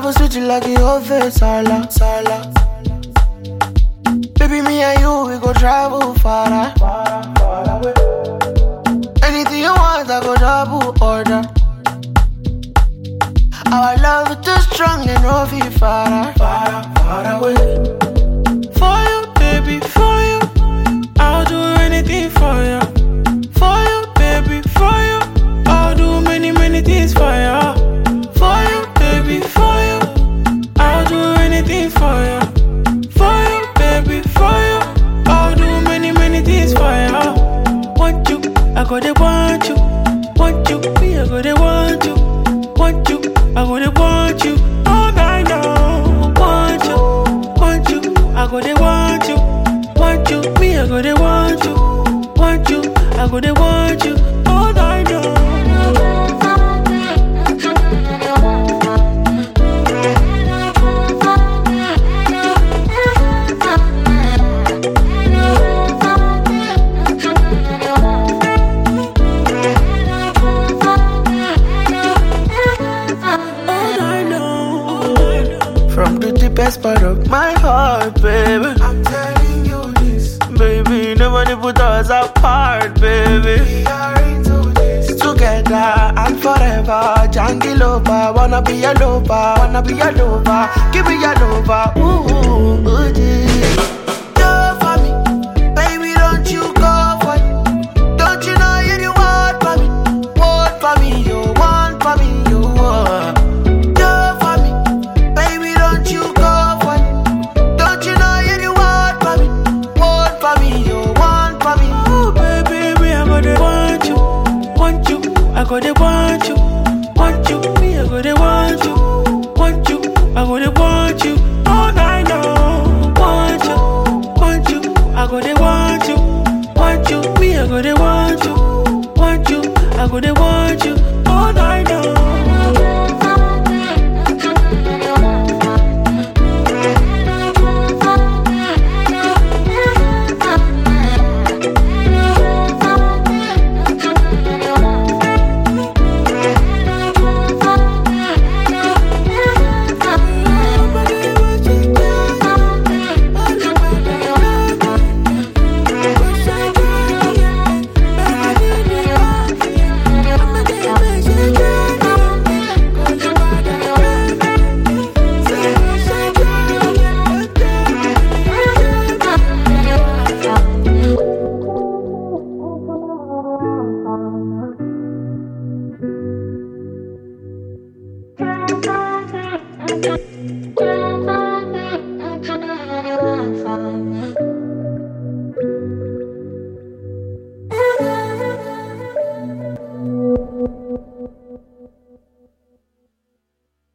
go sweet you like your whole face, Sala, Sala. Baby, me and you, we go travel far, far away. Anything you want, I go double order. Our love is too strong and no feel far, far away. For you, baby, for you, I'll do anything for you. For you, baby, for you, I'll do many, many things for you. For you, baby, for you, I'll do anything for you. For you, baby, for you, I'll do many, many things for you. Want you, I go to want you. Want you, me, I go to want you. Want you, I go to want you. All night long. Want you, I go to want you. Want you, me, I go to want you. Want you, I go to want you. All night long. From the deepest part of my heart, baby, I'm telling you this. Baby, nobody put us apart, baby. We are into this. Together and forever. Jangiloba, wanna be a lover, wanna be a lover. Give me a lover, ooh, ooh, ooh.